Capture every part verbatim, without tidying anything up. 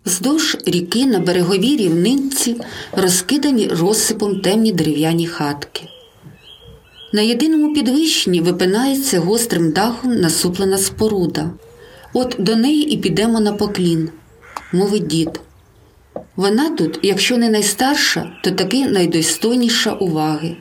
Вздовж ріки на береговій рівнинці розкидані розсипом темні дерев'яні хатки. На єдиному підвищенні випинається гострим дахом насуплена споруда. От до неї і підемо на поклін, мовить дід. Вона тут, якщо не найстарша, то таки найдостойніша уваги.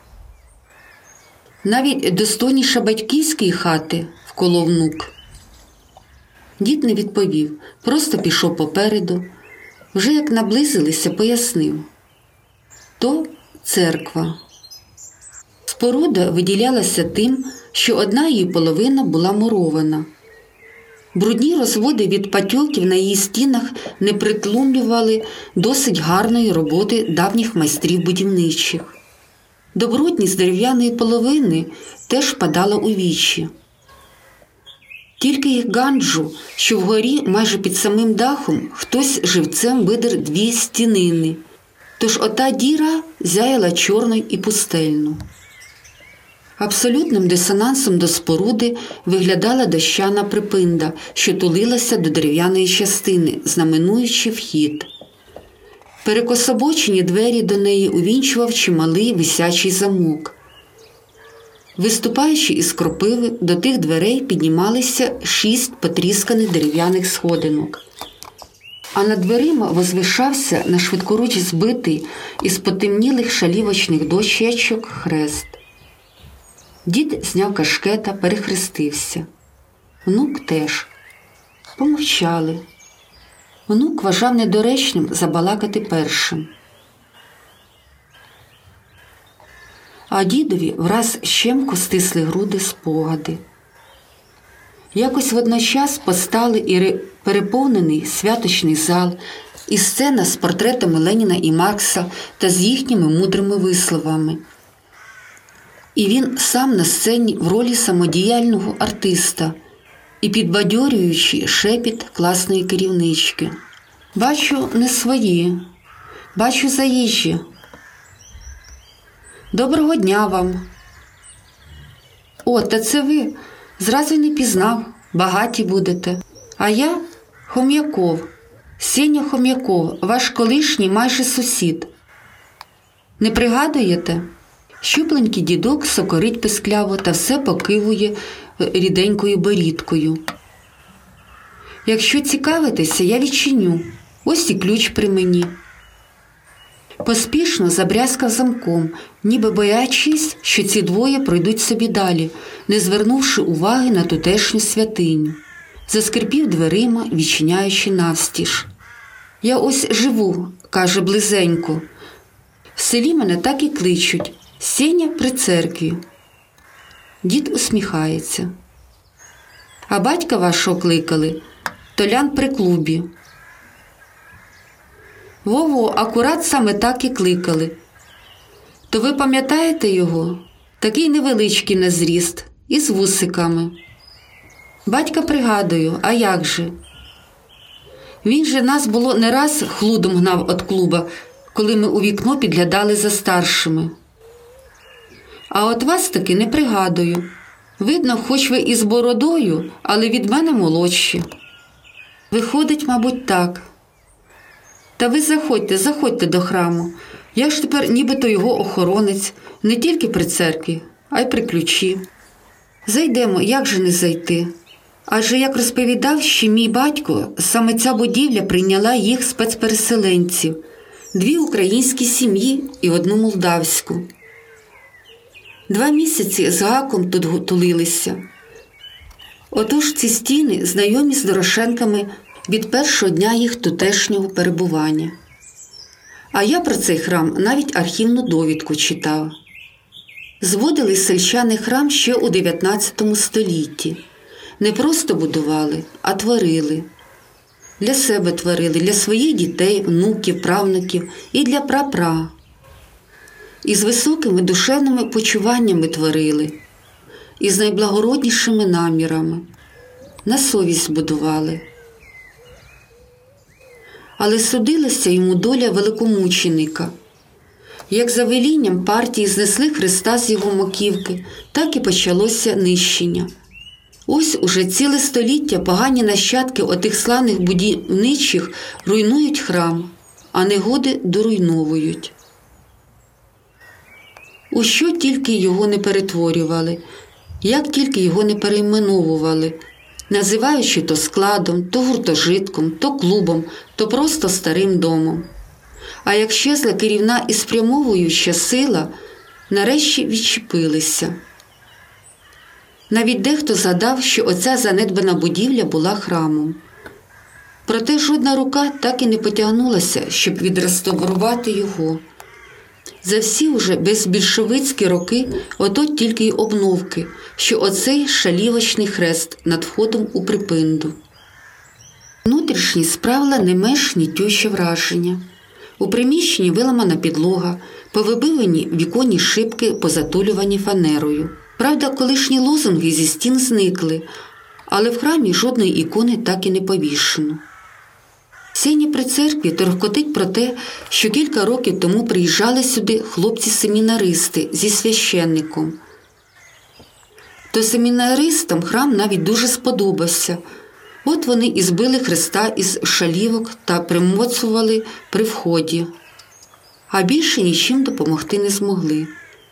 Навіть достойніша батьківської хати, вколов внук. Дід не відповів, просто пішов попереду. Вже як наблизилися, пояснив. То церква. Споруда виділялася тим, що одна її половина була мурована. Брудні розводи від патьоків на її стінах не притлумлювали досить гарної роботи давніх майстрів будівничих. Добротність дерев'яної половини теж падала у вічі. Тільки їх ганджу, що вгорі, майже під самим дахом, хтось живцем видер дві стінини, тож ота діра зяяла чорною і пустельну. Абсолютним дисонансом до споруди виглядала дощана припинда, що тулилася до дерев'яної частини, знаменуючи вхід. Перекособочені двері до неї увінчував чималий висячий замок. Виступаючи із кропиви, до тих дверей піднімалися шість потрісканих дерев'яних сходинок. А над дверима возвишався на швидкоруч збитий із потемнілих шалівочних дощечок хрест. Дід зняв кашкета, перехрестився. Внук теж. Помовчали. Внук вважав недоречним забалакати першим. А дідові враз щемко стисли груди спогади. Якось водночас постали і переповнений святочний зал, і сцена з портретами Леніна і Маркса та з їхніми мудрими висловами. І він сам на сцені в ролі самодіяльного артиста і підбадьорюючи шепіт класної керівнички. «Бачу, не свої, бачу заїжджі. Доброго дня вам. О, та це ви. Зразу не пізнав. Багаті будете. А я Хом'яков, Сеня Хом'яков, ваш колишній майже сусід. Не пригадуєте?» Щупленький дідок сокорить пискляво та все покивує ріденькою борідкою. «Якщо цікавитеся, я відчиню. Ось і ключ при мені». Поспішно забрязкав замком, ніби боячись, що ці двоє пройдуть собі далі, не звернувши уваги на тутешню святиню. Заскрипів дверима, відчиняючи навстіж. «Я ось живу», – каже близенько. «В селі мене так і кличуть. Сеня при церкві». Дід усміхається. «А батька вашого кликали? Толян при клубі». «Во-во, акурат саме так і кликали. То ви пам'ятаєте його? Такий невеличкий на зріст, із вусиками». «Батька пригадую, а як же? Він же нас було не раз хлудом гнав від клуба, коли ми у вікно підглядали за старшими. А от вас таки не пригадую. Видно, хоч ви із бородою, але від мене молодші». «Виходить, мабуть, так. Та ви заходьте, заходьте до храму. Я ж тепер нібито його охоронець, не тільки при церкві, а й при ключі. Зайдемо, як же не зайти? Адже, як розповідав ще мій батько, саме ця будівля прийняла їх спецпереселенців, дві українські сім'ї і одну молдавську. Два місяці з гаком тут тулилися. Отож ці стіни знайомі з Дорошенками від першого дня їх тутешнього перебування. А я про цей храм навіть архівну довідку читав. Зводили сельчани храм ще у дев'ятнадцятому столітті. Не просто будували, а творили. Для себе творили, для своїх дітей, внуків, правнуків і для прапра. І з високими душевними почуваннями творили, і з найблагороднішими намірами. На совість будували. Але судилася йому доля великомученика. Як за велінням партії знесли Христа з його маківки, так і почалося нищення. Ось уже ціле століття погані нащадки отих славних будівничих руйнують храм, а негоди доруйновують. У що тільки його не перетворювали, як тільки його не перейменовували, називаючи то складом, то гуртожитком, то клубом, то просто старим домом. А як щезла керівна і спрямовуюча сила, нарешті відчепилися. Навіть дехто згадав, що оця занедбана будівля була храмом. Проте жодна рука так і не потягнулася, щоб відреставрувати його. За всі уже безбільшовицькі роки ото тільки й обновки, що оцей шалівочний хрест над входом у припинду. Внутрішність справила не менш гнітюче враження. У приміщенні виламана підлога, повибивані віконні шибки, позатулювані фанерою. Правда, колишні лозунги зі стін зникли, але в храмі жодної ікони так і не повішено. Сьогодні при церкві торкотить про те, що кілька років тому приїжджали сюди хлопці-семінаристи зі священником. То семінаристам храм навіть дуже сподобався. От вони і збили хреста із шалівок та примоцували при вході. А більше нічим допомогти не змогли.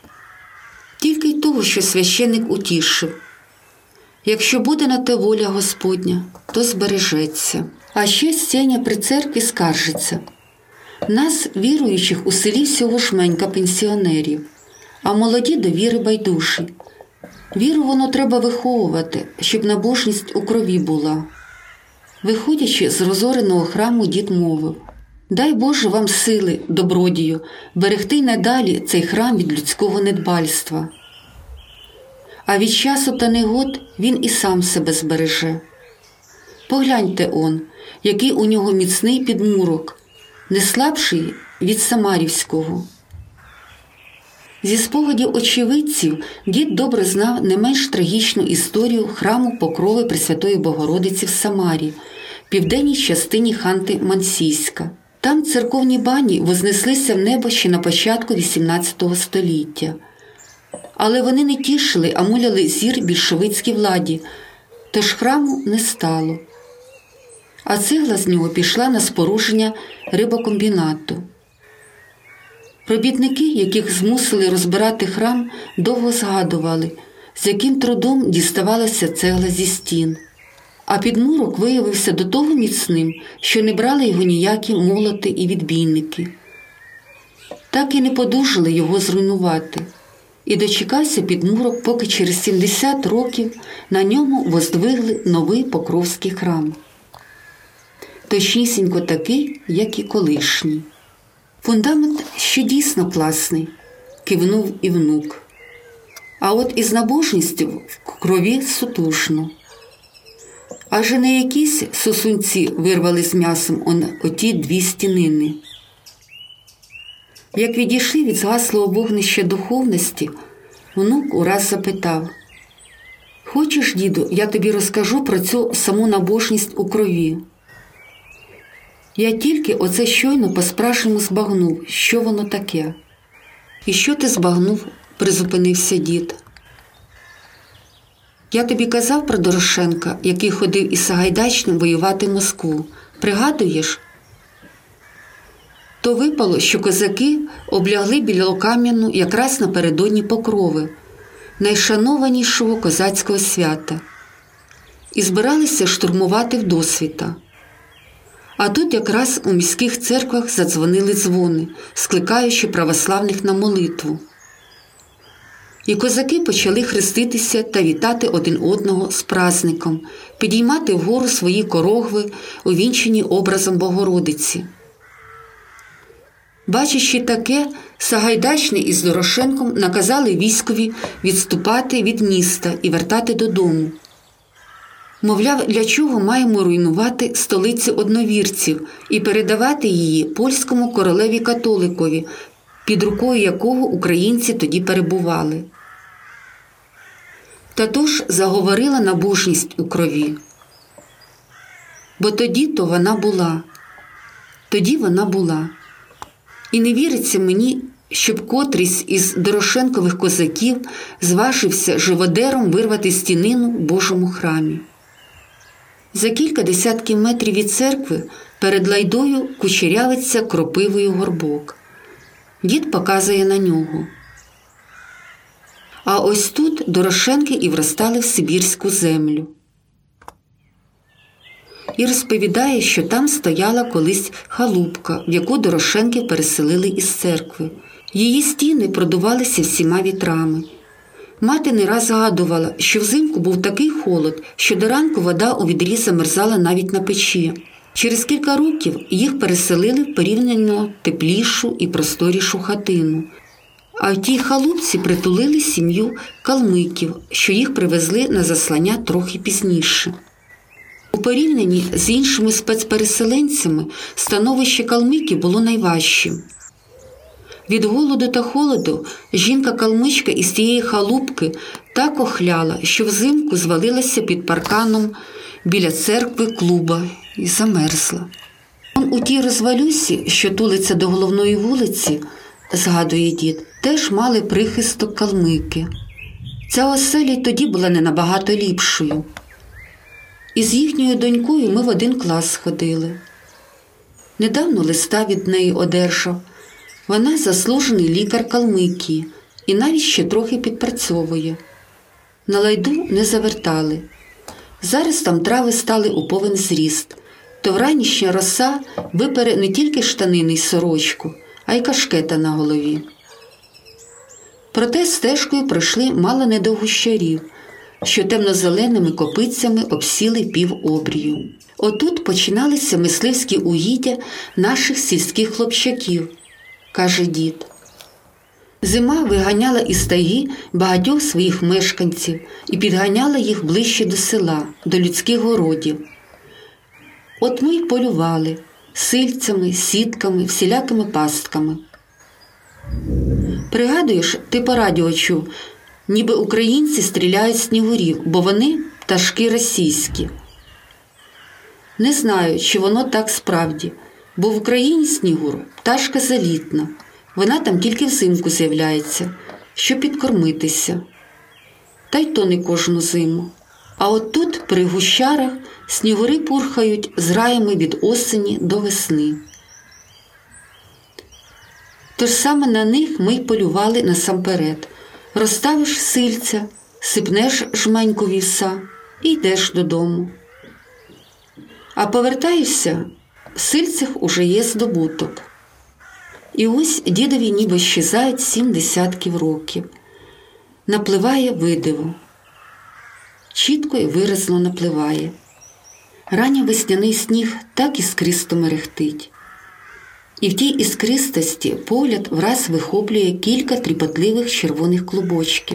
Тільки й того, що священник утішив. Якщо буде на те воля Господня, то збережеться. А ще Сеня при церкві скаржиться. Нас, віруючих, у селі всього жменька пенсіонерів, а молоді до віри байдужі. Віру воно треба виховувати, щоб набожність у крові була. Виходячи з розореного храму, дід мовив: «Дай Боже вам сили, добродію, берегти й надалі цей храм від людського недбальства. А від часу та негод він і сам себе збереже. Погляньте он, який у нього міцний підмурок, не слабший від Самарівського». Зі спогадів очевидців дід добре знав не менш трагічну історію храму Покрови Пресвятої Богородиці в Самарі, південній частині Ханти-Мансійська. Там церковні бані вознеслися в небо ще на початку вісімнадцятого століття. Але вони не тішили, а муляли зір більшовицькій владі, тож храму не стало. А цегла з нього пішла на спорудження рибокомбінату. Робітники, яких змусили розбирати храм, довго згадували, з яким трудом діставалася цегла зі стін. А підмурок виявився до того міцним, що не брали його ніякі молоти і відбійники. Так і не подужали його зруйнувати. І дочекався підмурок, поки через сімдесят років на ньому воздвигли новий Покровський храм. Точнісінько такий, як і колишній. Фундамент ще дійсно класний, кивнув і внук. А от із набожністю в крові сутужно. Аже не якісь сосунці вирвали з м'ясом он оті дві стінини. Як відійшли від згаслого вогнища духовності, внук ураз запитав: «Хочеш, діду, я тобі розкажу про цю саму набожність у крові?» Я тільки оце щойно по-справжньому збагнув, що воно таке. «І що ти збагнув?» – призупинився дід. «Я тобі казав про Дорошенка, який ходив із Сагайдачним воювати в Москву. Пригадуєш?» То випало, що козаки облягли Білокам'яну якраз напередодні Покрови, найшанованішого козацького свята, і збиралися штурмувати вдосвіта. А тут якраз у міських церквах задзвонили дзвони, скликаючи православних на молитву. І козаки почали хреститися та вітати один одного з праздником, підіймати вгору свої корогви, увінчені образом Богородиці. Бачачи таке, Сагайдачний із Дорошенком наказали військові відступати від міста і вертати додому. Мовляв, для чого маємо руйнувати столицю одновірців і передавати її польському королеві-католикові, під рукою якого українці тоді перебували. Та тож заговорила набожність у крові. Бо тоді-то вона була. Тоді вона була. І не віриться мені, щоб котрийсь із Дорошенкових козаків зважився живодером вирвати стінину в Божому храмі. За кілька десятків метрів від церкви перед лайдою кучерявиться кропивою горбок. Дід показує на нього. А ось тут Дорошенки і вростали в сибірську землю. І розповідає, що там стояла колись халупка, в яку Дорошенки переселили із церкви. Її стіни продувалися всіма вітрами. Мати не раз згадувала, що взимку був такий холод, що до ранку вода у відрі замерзала навіть на печі. Через кілька років їх переселили в порівняно теплішу і просторішу хатину. А в тій халупці притулили сім'ю калмиків, що їх привезли на заслання трохи пізніше. У порівнянні з іншими спецпереселенцями становище калмиків було найважчим. Від голоду та холоду жінка-калмичка із тієї халупки так охляла, що взимку звалилася під парканом біля церкви клуба і замерзла. Он у тій розвалюсі, що тулиться до головної вулиці, згадує дід, теж мали прихисток калмики. Ця оселя й тоді була не набагато ліпшою. Із їхньою донькою ми в один клас ходили. Недавно листа від неї одержав. Вона заслужений лікар Калмикії і навіть ще трохи підпрацьовує. На лайду не завертали. Зараз там трави стали у повен зріст, то вранішня роса випере не тільки штанини й сорочку, а й кашкета на голові. Проте стежкою пройшли мало не до гущарів, що темно-зеленими копицями обсіли півобрію. Отут починалися мисливські угіддя наших сільських хлопчаків, каже дід. Зима виганяла із тайги багатьох своїх мешканців і підганяла їх ближче до села, до людських городів. От ми й полювали сильцями, сітками, всілякими пастками. Пригадуєш, ти по радіо чув, ніби українці стріляють снігурів, бо вони пташки російські. Не знаю, чи воно так справді, бо в Україні снігур – пташка залітна. Вона там тільки взимку з'являється, щоб підкормитися. Та й то не кожну зиму. А от тут, при гущарах, снігури пурхають з раями від осені до весни. Тож саме на них ми й полювали насамперед. Розставиш сильця, сипнеш жменьку вівса і йдеш додому. А повертаєшся, в сильцях уже є здобуток. І ось дідові ніби щезають сім десятків років. Напливає видиво. Чітко і виразно напливає. Ранній весняний сніг так іскристо мерехтить. І в тій іскристості погляд враз вихоплює кілька тріпотливих червоних клубочків.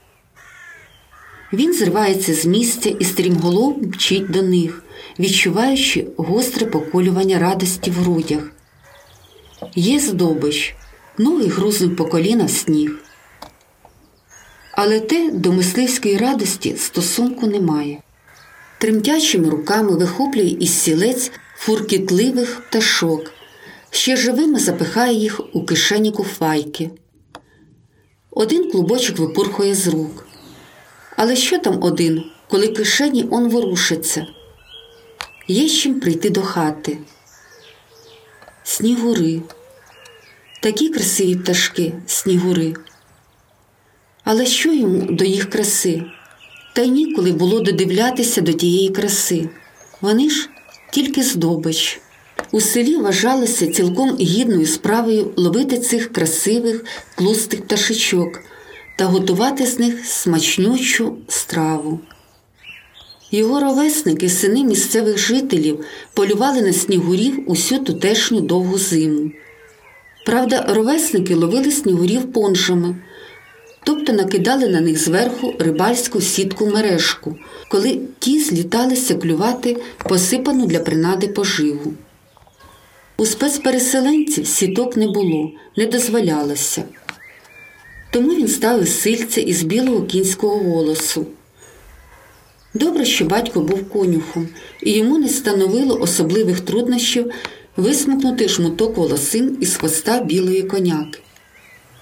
Він зривається з місця і стрімголов мчить до них, відчуваючи гостре поколювання радості в грудях. Є здобич, ноги грузнуть по коліна в сніг. Але те до мисливської радості стосунку немає. Тремтячими руками вихоплює із сілець фуркітливих пташок, ще живими запихає їх у кишені куфайки. Один клубочок випурхує з рук. Але що там один, коли кишені он ворушиться? Є з чим прийти до хати. Снігури. Такі красиві пташки, снігури. Але що йому до їх краси? Та й ніколи було додивлятися до тієї краси. Вони ж тільки здобич. У селі вважалося цілком гідною справою ловити цих красивих, тлустих пташечок та готувати з них смачнючу страву. Його ровесники, сини місцевих жителів, полювали на снігурів усю тутешню довгу зиму. Правда, ровесники ловили снігурів понжами, тобто накидали на них зверху рибальську сітку-мережку, коли ті зліталися клювати посипану для принади поживу. У спецпереселенців сіток не було, не дозволялося. Тому він ставив сильця із білого кінського волосу. Добре, що батько був конюхом, і йому не становило особливих труднощів висмикнути жмуток волосин із хвоста білої коняки.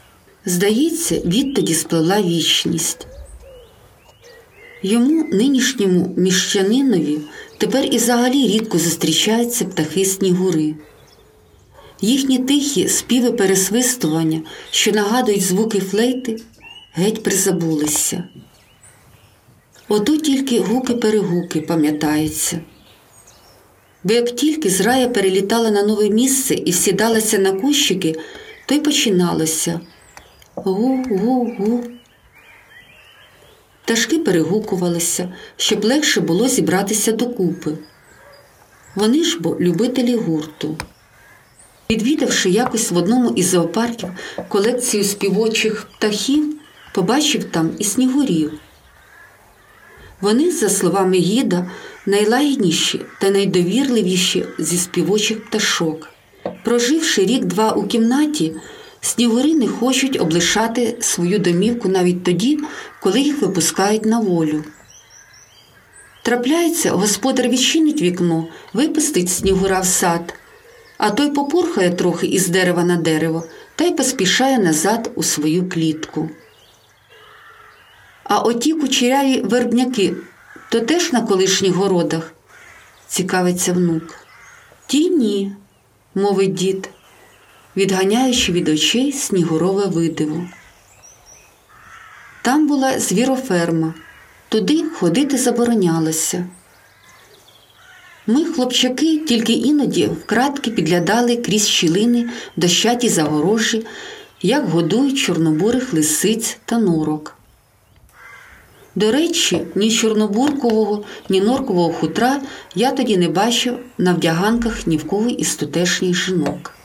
Здається, відтоді спливла вічність. Йому, нинішньому міщанинові, тепер і взагалі рідко зустрічаються птахи снігури. Їхні тихі співи пересвистування, що нагадують звуки флейти, геть призабулися. Ото тільки гуки-перегуки пам'ятаються. Бо як тільки зрая перелітала на нове місце і всідалася на кущики, то й починалося гу-гу-гу. Пташки перегукувалися, щоб легше було зібратися докупи. Вони ж бо любителі гурту. Відвідавши якось в одному із зоопарків колекцію співочих птахів, побачив там і снігурів. Вони, за словами гіда, найлагідніші та найдовірливіші зі співочих пташок. Проживши рік-два у кімнаті, снігури не хочуть облишати свою домівку навіть тоді, коли їх випускають на волю. Трапляється, господар відчинить вікно, випустить снігура в сад, а той попурхає трохи із дерева на дерево та й поспішає назад у свою клітку. А оті кучеряві вербняки то теж на колишніх городах? Цікавиться внук. Ті ні, мовить дід, відганяючи від очей снігурове видиво. Там була звіроферма, туди ходити заборонялося. Ми, хлопчаки, тільки іноді вкратки підглядали крізь щілини дощаті загорожі, як годують чорнобурих лисиць та норок. До речі, ні чорнобуркового, ні норкового хутра я тоді не бачив на вдяганках ні в кого із тутешніх жінок.